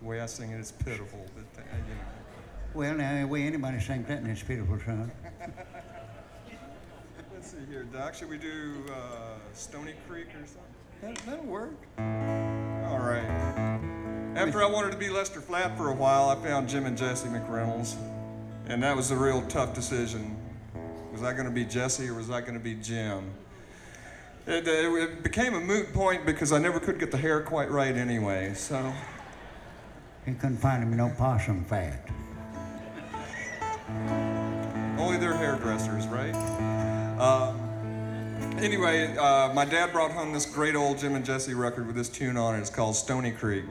The way I sing it, it's pitiful, but you know. Well, now, the way anybody sings that in this pitiful song. Let's see here, Doc. Should we do Stony Creek or something? That'll work. All right. After I wanted to be Lester Flatt for a while, I found Jim and Jesse McReynolds, and that was a real tough decision. Was I going to be Jesse or was I going to be Jim? It became a moot point because I never could get the hair quite right anyway, so. He couldn't find him no possum fat. Only their hairdressers, right? Anyway, my dad brought home this great old Jim and Jesse record with this tune on it. It's called Stony Creek.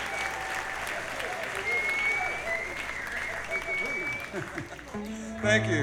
Thank you.